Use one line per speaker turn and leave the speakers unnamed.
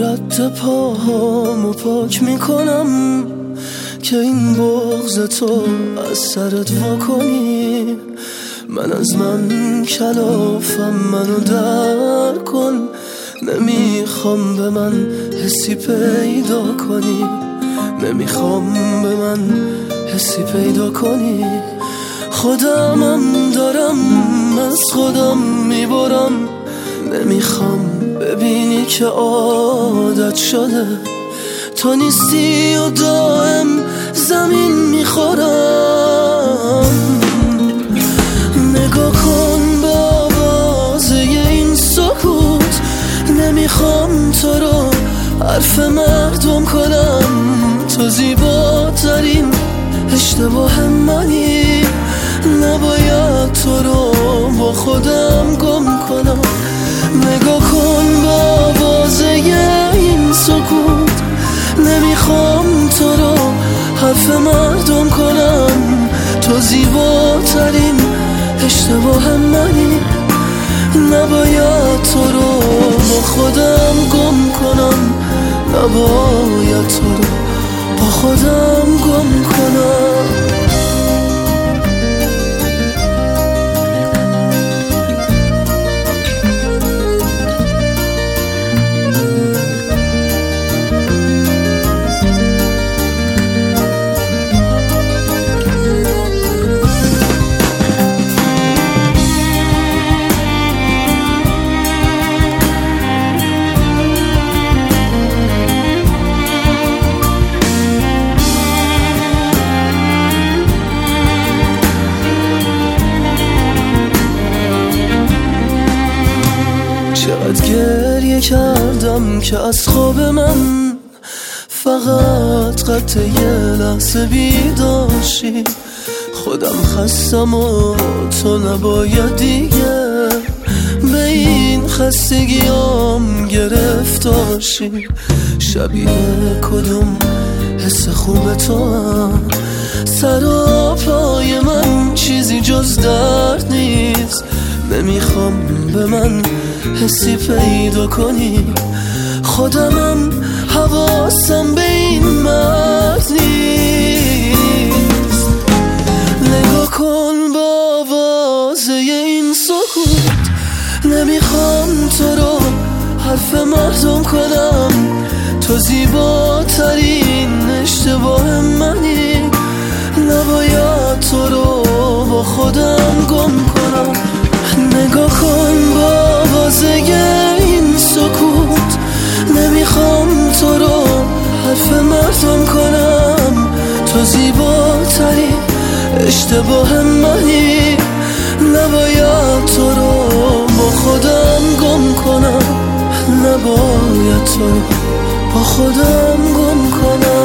رد پاهامو پاک میکنم که این بغض تو از سرت واکنی. من از من کلافم، منو در کن. نمیخوام به من حسی پیدا کنی، نمیخوام به من حسی پیدا کنی. خودمم دارم از خودم میبرم، نمیخوام ببینی که عادت شده تو نیستی و دائم زمین میخورم. نگاه کن به آوازه این سکوت، نمیخوام تو رو حرف مردم کنم. تو زیباترین اشتباه منی، نباید تو رو با خودم گم کنم. نگاه کن به آوازه این سکوت، نمیخوام تو رو حرف مردم کنم. تو زیباترین اشتباه منی، نباید تو رو با خودم گم کنم. نباید تو رو با خودم گم کنم. چقدر گریه کردم که از خواب من فقط قطع یه لحظه بیداشی. خودم خستم و تو نباید دیگه به این خستگیام گرفتاشی. شبیه کدوم حس خوب تو هم، سر و پای من چیزی جز درد نیست. نمیخوام به من حسی پیدا کنی، خودمم حواسم به این مرد نیست. نگاه کن با آوازه این سکوت، نمیخوام تو رو حرف مردم کنم. تو زیباترین اشتباه منی، نباید تو رو با خودم گم کنم. نگاه کن با آوازه این سکوت، نمیخوام تو رو حرف مردم کنم. تو زیباترین اشتباه منی، نباید تو رو با خودم گم کنم. نباید تو رو با خودم گم کنم.